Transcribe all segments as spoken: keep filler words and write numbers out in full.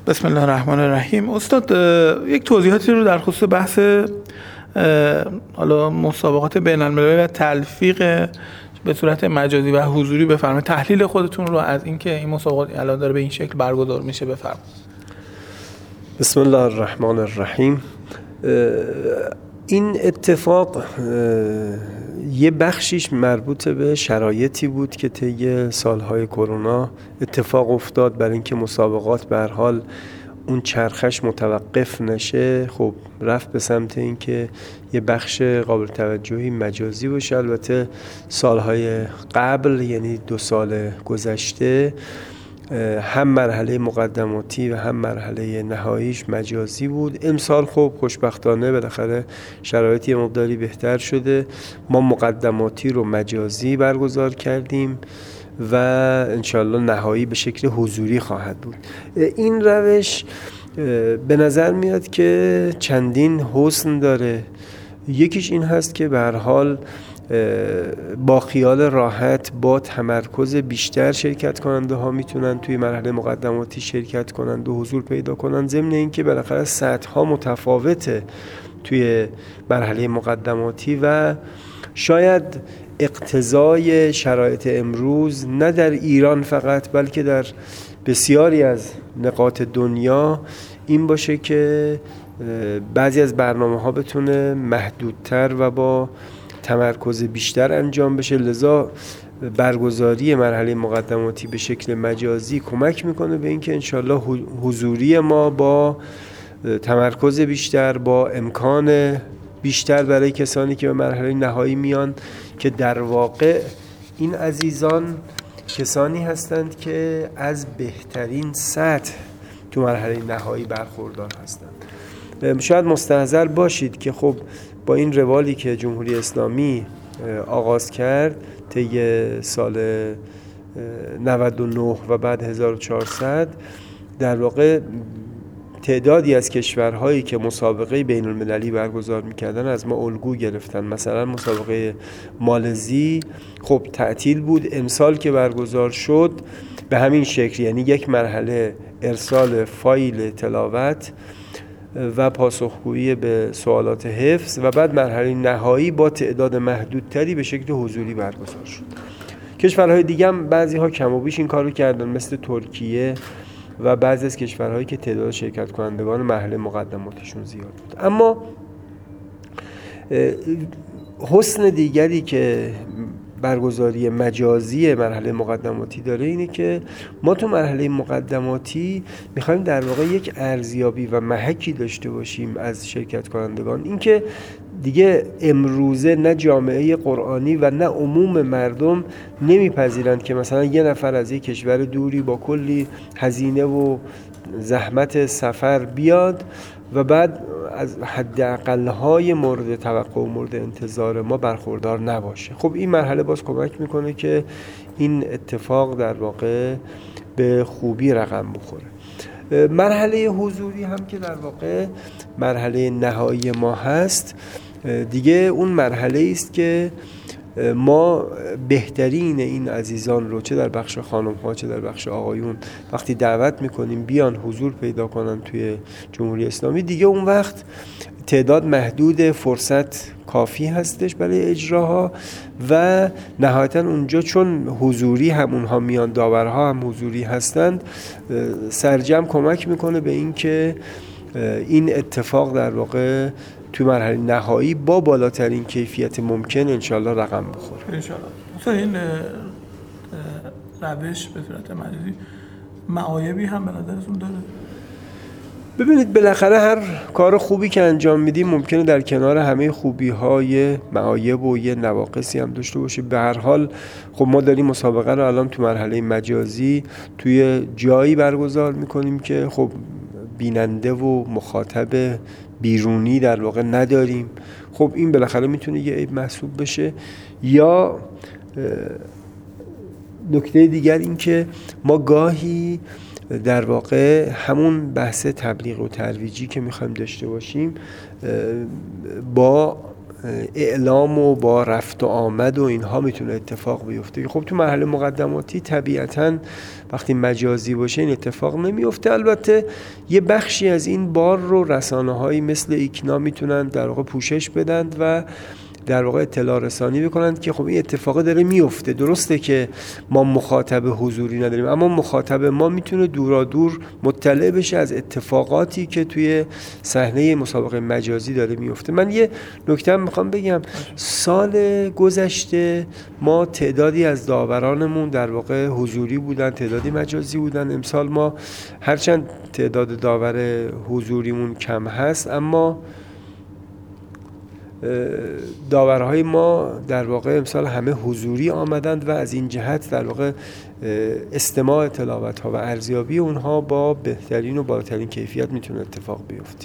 بسم الله الرحمن الرحیم. استاد یک توضیحاتی رو در خصوص بحث حالا مسابقات بین المللی و تلفیق به صورت مجازی و حضوری بفرمایید. تحلیل خودتون رو از اینکه این مسابقات الان داره به این شکل برگزار میشه بفرمایید. بسم الله الرحمن الرحیم. این اتفاق یه بخشیش مربوط به شرایطی بود که طی سالهای کرونا اتفاق افتاد برای اینکه مسابقات به هر حال اون چرخش متوقف نشه. خب رفت به سمت اینکه یه بخش قابل توجهی مجازی باشه. البته سالهای قبل یعنی دو سال گذشته هم مرحله مقدماتی و هم مرحله نهاییش مجازی بود. امسال خب خوشبختانه بالاخره شرایطی مقداری بهتر شده. ما مقدماتی رو مجازی برگزار کردیم و انشالله نهایی به شکل حضوری خواهد بود. این روش به نظر میاد که چندین حسن داره. یکیش این هست که به هر حال با خیال راحت با تمرکز بیشتر شرکت کننده ها میتونن توی مرحله مقدماتی شرکت کنند و حضور پیدا کنند، ضمن اینکه بالاخره سطح ها متفاوته توی مرحله مقدماتی و شاید اقتضای شرایط امروز نه در ایران فقط بلکه در بسیاری از نقاط دنیا این باشه که بعضی از برنامه ها بتونه محدودتر و با تمرکز بیشتر انجام بشه. لذا برگزاری مرحله مقدماتی به شکل مجازی کمک میکنه به اینکه انشالله حضوری ما با تمرکز بیشتر، با امکان بیشتر برای کسانی که به مرحله نهایی میان، که در واقع این عزیزان کسانی هستند که از بهترین سطح تو مرحله نهایی برخوردار هستند. شاید مستحضر باشید که خب با این روالی که جمهوری اسلامی آغاز کرد طی سال نود و نه و بعد هزار و چهارصد، در واقع تعدادی از کشورهایی که مسابقه بین المللی برگزار میکردن از ما الگو گرفتن. مثلا مسابقه مالزی خب تعطیل بود، امسال که برگزار شد به همین شکل، یعنی یک مرحله ارسال فایل تلاوت و پاسخگویی به سوالات حفظ و بعد مرحله نهایی با تعداد محدودتری به شکل حضوری برگزار شد. کشورهای دیگه هم بعضی ها کم و بیش این کارو کردن، مثل ترکیه و بعضی از کشورهایی که تعداد شرکت کنندگان مرحله مقدماتشون زیاد بود. اما حسن دیگری که برگزاری مجازی مرحله مقدماتی داره اینه که ما تو مرحله مقدماتی میخوایم در واقع یک ارزیابی و محکی داشته باشیم از شرکت کنندگان. اینکه دیگه امروزه نه جامعه قرآنی و نه عموم مردم نمیپذیرند که مثلا یه نفر از یک کشور دوری با کلی هزینه و زحمت سفر بیاد و بعد از حداقل‌های مورد توقع و مورد انتظار ما برخوردار نباشه. خب این مرحله باز کمک میکنه که این اتفاق در واقع به خوبی رقم بخوره. مرحله حضوری هم که در واقع مرحله نهایی ما هست، دیگه اون مرحله است که ما بهترین این عزیزان رو چه در بخش خانم ها چه در بخش آقایون وقتی دعوت میکنیم بیان حضور پیدا کنن توی جمهوری اسلامی، دیگه اون وقت تعداد محدود، فرصت کافی هستش برای اجراها و نهایتا اونجا چون حضوری هم اونها میان، داورها هم حضوری هستند، سرجم کمک میکنه به این که این اتفاق در واقع تو مرحله نهایی با بالاترین کیفیت ممکن انشالله رقم بخوره. انشالله. مثلا این روش به صورت مجازی معایبی هم به نظرتون داره؟ ببینید بالاخره هر کار خوبی که انجام میدیم ممکنه در کنار همه خوبی‌های معایب و یه نواقصی هم داشته باشه. به هر حال خب ما داریم مسابقه رو الان تو مرحله مجازی توی جایی برگزار میکنیم که خب بیننده و مخاطب بیرونی در واقع نداریم. خب این بالاخره میتونه یه عیب محسوب بشه. یا نکته دیگر این که ما گاهی در واقع همون بحث تبلیغ و ترویجی که میخوایم داشته باشیم با اعلام و با رفت و آمد و اینها میتونه اتفاق بیفته. خب تو مرحله مقدماتی طبیعتاً وقتی مجازی باشه این اتفاق نمیفته. البته یه بخشی از این بار رو رسانه‌هایی مثل ایکنا میتونن در واقع پوشش بدن و در واقع اطلاع رسانی بکنند که خب این اتفاق داره میفته. درسته که ما مخاطب حضوری نداریم، اما مخاطب ما میتونه دورا دور مطلع بشه از اتفاقاتی که توی صحنه مسابقه مجازی داره میفته. من یه نکته میخوام بگم، سال گذشته ما تعدادی از داورانمون در واقع حضوری بودن، تعدادی مجازی بودن. امسال ما هرچند تعداد داور حضوریمون کم هست، اما داورهای ما در واقع امسال همه حضوری آمدند و از این جهت در واقع استماع تلاوت‌ها و ارزیابی اونها با بهترین و بالاترین کیفیت میتونه اتفاق بیفته.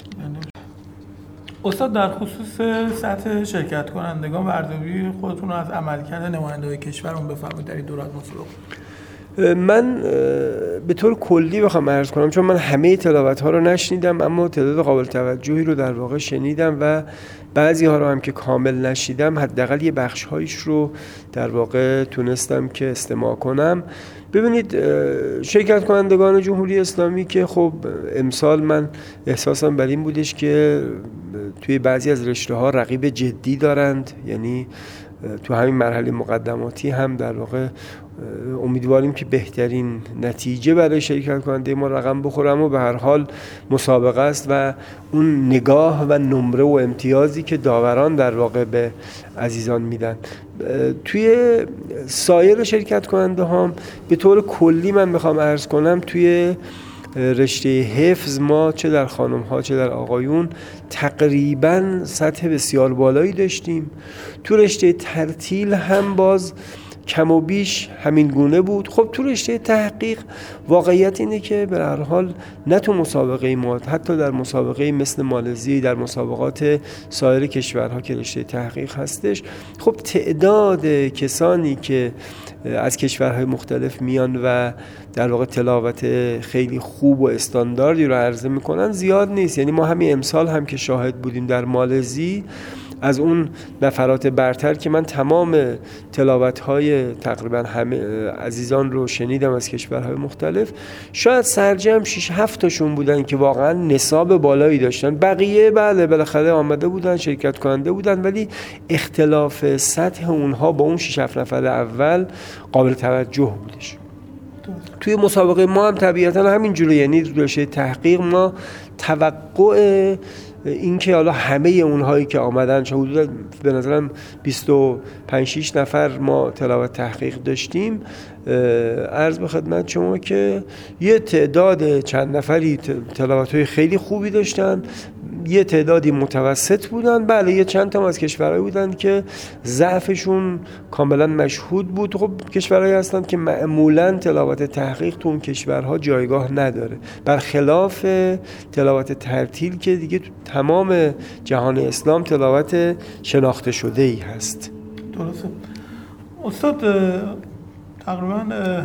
استاد در خصوص سطح شرکت کنندگان و ارزیابی خودتون از عملکرد نماینده‌های کشورمون بفرمایید در این دوران مسابقه. من به طور کلی بخوام عرض کنم، چون من همه تلاوت‌ها رو نشنیدم اما تعداد قابل توجهی رو در واقع شنیدم و بعضی ها رو هم که کامل نشیدم حداقل یه بخش‌هایش رو در واقع تونستم که استماع کنم. ببینید شرکت کنندگان جمهوری اسلامی که خب امسال من احساسم بر این بودش که توی بعضی از رشته‌ها رقیب جدی دارند، یعنی تو همین مرحله مقدماتی هم در واقع امیدواریم که بهترین نتیجه برای شرکت کننده ما رقم بخوره، اما به هر حال مسابقه است و اون نگاه و نمره و امتیازی که داوران در واقع به عزیزان میدن. توی سایر شرکت کننده هم به طور کلی من میخوام عرض کنم توی رشته حفظ ما چه در خانم ها چه در آقایون تقریبا سطح بسیار بالایی داشتیم. تو رشته ترتیل هم باز کم و بیش همین گونه بود. خب تو رشته تحقیق واقعیت اینه که به هر حال نه تو مسابقه ما، حتی در مسابقه مثل مالزی، در مسابقات سایر کشورها که رشته تحقیق هستش، خب تعداد کسانی که از کشورهای مختلف میان و در واقع تلاوت خیلی خوب و استانداردی رو عرضه میکنن زیاد نیست. یعنی ما همین امسال هم که شاهد بودیم در مالزی، از اون نفرات برتر که من تمام تلاوت‌های تقریبا همه عزیزان رو شنیدم از کشورهای مختلف، شاید سرجم شش هفت تاشون بودن که واقعا نصاب بالایی داشتن. بقیه بله بالاخره آمده بودن، شرکت کننده بودن، ولی اختلاف سطح اونها با اون شش هفت نفر اول قابل توجه بودش. توی مسابقه ما هم طبیعتا همینجوره، یعنی رشته تحقیق ما توقع این که حالا همه اونهایی که آمدن، چه حدود به نظرم بیست و پنج شش نفر ما تلاوت تحقیق داشتیم، عرض به خدمت شما که یه تعداد چند نفری تلاوت‌های خیلی خوبی داشتن، یه تعدادی متوسط بودن، بله یه چند تا از کشورهایی بودن که ضعفشون کاملا مشهود بود. خب کشورهایی هستن که معمولا تلاوت تحقیق تو اون کشورها جایگاه نداره، برخلاف تلاوت ترتیل که دیگه تو تمام جهان اسلام تلاوت شناخته شده ای هست. درسته. استاد تقریبا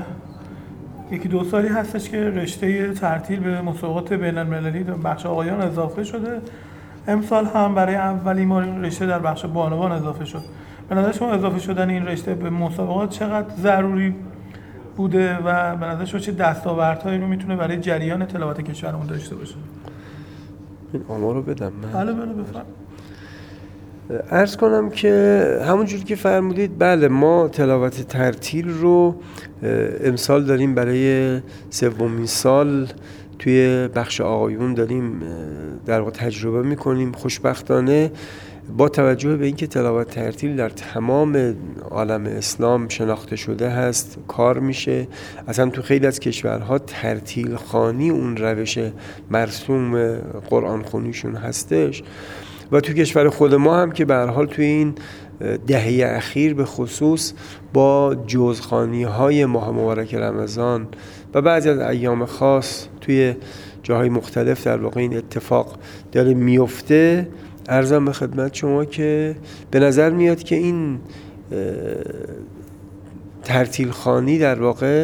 یکی دو سالی هستش که رشته ترتیل به مسابقات بین المللی در بخش آقایان اضافه شده. امسال هم برای اولین بار رشته در بخش بانوان اضافه شد. به نظر شما اضافه شدن این رشته به مسابقات چقدر ضروری بوده و به نظر شما چه دستاوردهایی رو میتونه برای جریان تلاوت کشورمون داشته باشه؟ این آمار رو بدم من. بله بله بفرمایید. عرض کنم که همونجوری که فرمودید، بله ما تلاوت ترتیل رو امسال داریم برای سومین سال توی بخش آقایون داریم در واقع تجربه میکنیم. خوشبختانه با توجه به اینکه تلاوت ترتیل در تمام عالم اسلام شناخته شده هست، کار میشه، اصلا تو خیلی از کشورها ترتیل خوانی اون روش مرسوم قرآن خونیشون هستش و تو کشور خود ما هم که به هر حال توی این دهه اخیر به خصوص با جزخوانی‌های ماه مبارک رمضان و بعضی از ایام خاص توی جاهای مختلف در واقع این اتفاق داره میفته. عرضم به خدمت شما که به نظر میاد که این ترتیل خوانی در واقع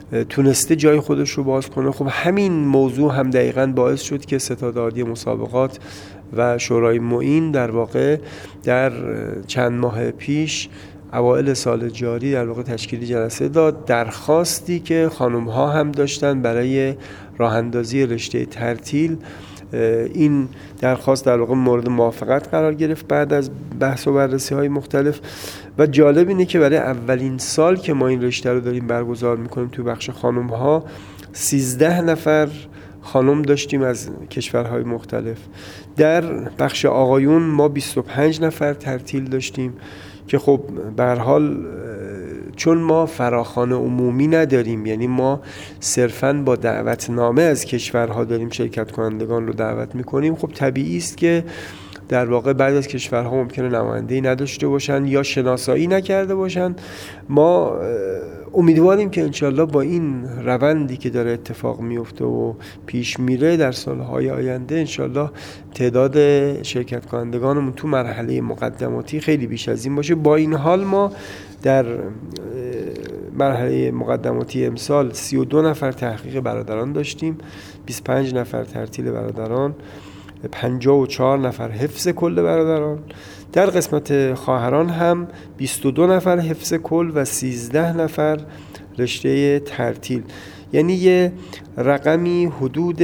تونسته جای خودش رو باز کنه. خب همین موضوع هم دقیقاً باعث شد که ستاد عالی مسابقات و شورای معین در واقع در چند ماه پیش اوایل سال جاری در واقع تشکیل جلسه داد، درخواستی که خانم ها هم داشتن برای راه اندازی رشته ترتیل. این درخواست در واقع مورد موافقت قرار گرفت بعد از بحث و بررسی های مختلف و جالب اینه که برای اولین سال که ما این رشته رو داریم برگزار میکنیم تو بخش خانم ها سیزده نفر خانم داشتیم از کشورهای مختلف. در بخش آقایون ما بیست و پنج نفر ترتیل داشتیم که خب به هر حال چون ما فراخوان عمومی نداریم، یعنی ما صرفاً با دعوتنامه از کشورها داریم شرکت کنندگان رو دعوت میکنیم، خب طبیعی است که در واقع بعضی از کشورها ممکنه نماینده‌ای نداشته باشن یا شناسایی نکرده باشن. ما امیدواریم که انشالله با این روندی که داره اتفاق میفته و پیش میره در سالهای آینده انشالله تعداد شرکت کنندگانمون تو مرحله مقدماتی خیلی بیش از این باشه. با این حال ما در مرحله مقدماتی امسال سی و دو نفر تحقیق برادران داشتیم، بیست و پنج نفر ترتیل برادران، پنجاه و چهار نفر حفظ کل برادران. در قسمت خواهران هم بیست و دو نفر حفظ کل و سیزده نفر رشته ترتیل، یعنی یه رقمی حدود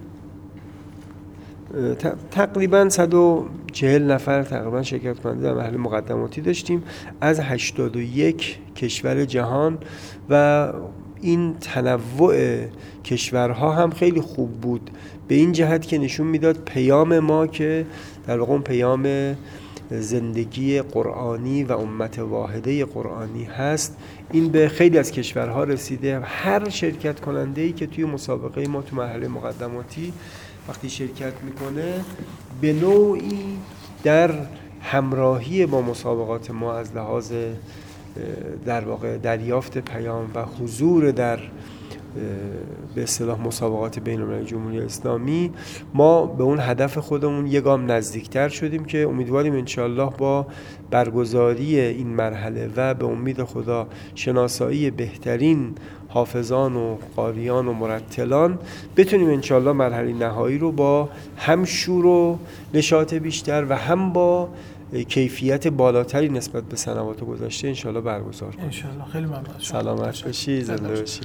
تقریبا صد و چهل نفر تقریبا شرکت کننده در مرحله مقدماتی داشتیم از هشتاد و یک کشور جهان و این تنوع کشورها هم خیلی خوب بود به این جهت که نشون میداد پیام ما که در واقع پیام زندگی قرآنی و امت واحده قرآنی هست، این به خیلی از کشورها رسیده. هر شرکت کننده‌ای که توی مسابقه ما تو مرحله مقدماتی وقتی شرکت میکنه به نوعی در همراهی با مسابقات ما از لحاظ در واقع دریافت پیام و حضور در به اصطلاح مسابقات بین‌المللی جمهوری اسلامی ما به اون هدف خودمون یک گام نزدیکتر شدیم که امیدواریم انشالله با برگزاری این مرحله و به امید خدا شناسایی بهترین حافظان و قاریان و مرتلان بتونیم انشالله مرحله نهایی رو با هم شور و نشاط بیشتر و هم با کیفیت بالاتری نسبت به سنوات گذشته انشالله برگزار کنیم. انشالله. خیلی ممنون. سلامت باشی، زنده باشی.